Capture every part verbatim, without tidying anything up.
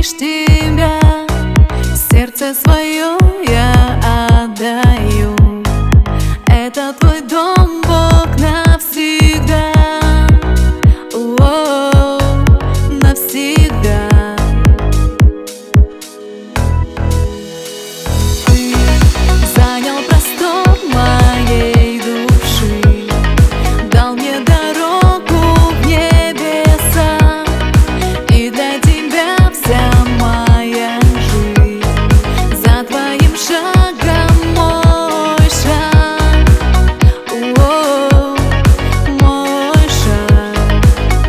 лишь тебя. Сердце свое я отдаю. Это твой дом, Бог, навсегда. О, навсегда. Ты занял простор моей души, дал мне дорогу в небеса, и для тебя вся моя жизнь. За твоим шагом мой шаг, о, мой шаг,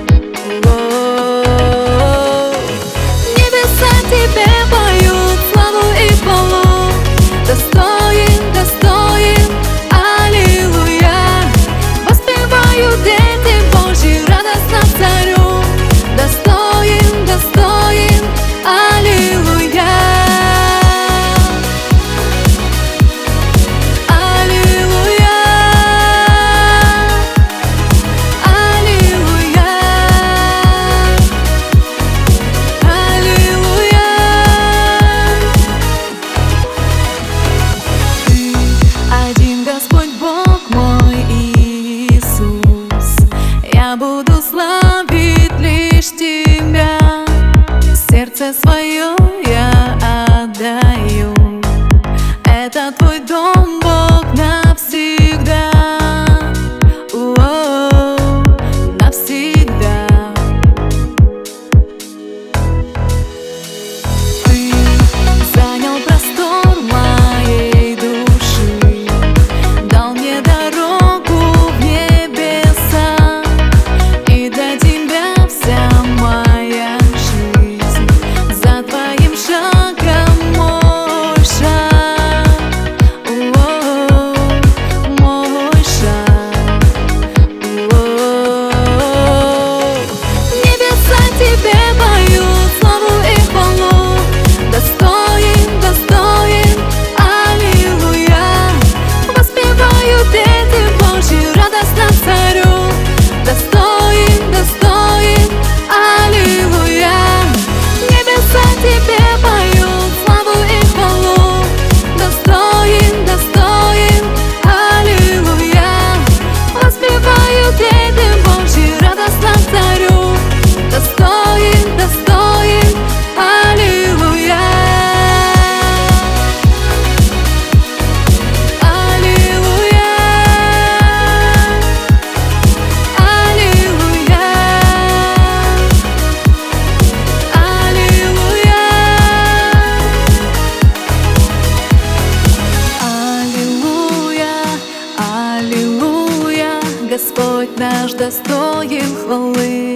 о. Небеса тебе поют славу и хвалу. Достоин, достоин, аллилуйя. Воспевают дети Божьи радостно царю. Достоин, достоин, аллилуйя. Аллилуйя, аллилуйя, аллилуйя. Ты один, Господь Бог мой Иисус. Я буду славить лишь тебя. Сердце свое я отдаю. Это твой дом, Бог, навсегда. О, навсегда. Ты занял простор моей души, дал мне дорогу в небеса, и для тебя вся моя жизнь. За твоим шагом мой шаг, о, мой шаг, о. Небеса тебе поют славу и хвалу. Достоин, достоин, аллилуйя. Воспевают дети Божьи радостно царю. Достоин, достоин, аллилуйя. Небеса тебе поют славу и хвалу. Достоин, достоин, аллилуйя. Воспевают дети Божьи радостно царю. Достоин, достоин, аллилуйя. Аллилуйя, аллилуйя, аллилуйя. Аллилуйя, аллилуйя. Господь наш достоин хвалы.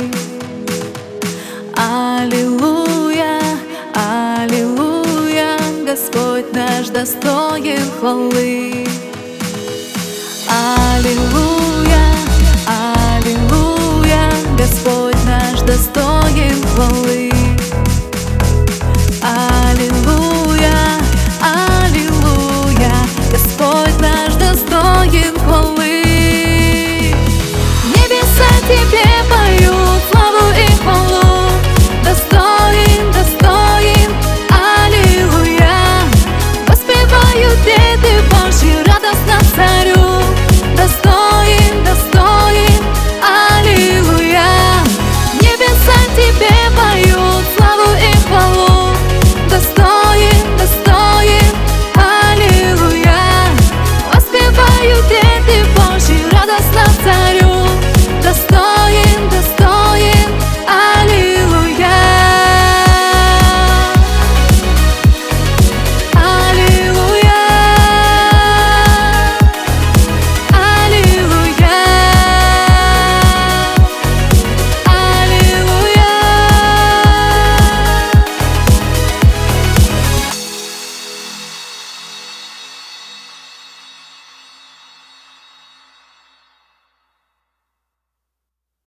Аллилуйя, аллилуйя. Господь наш достоин хвалы. Аллилуйя, аллилуйя. Господь наш достоин хвалы.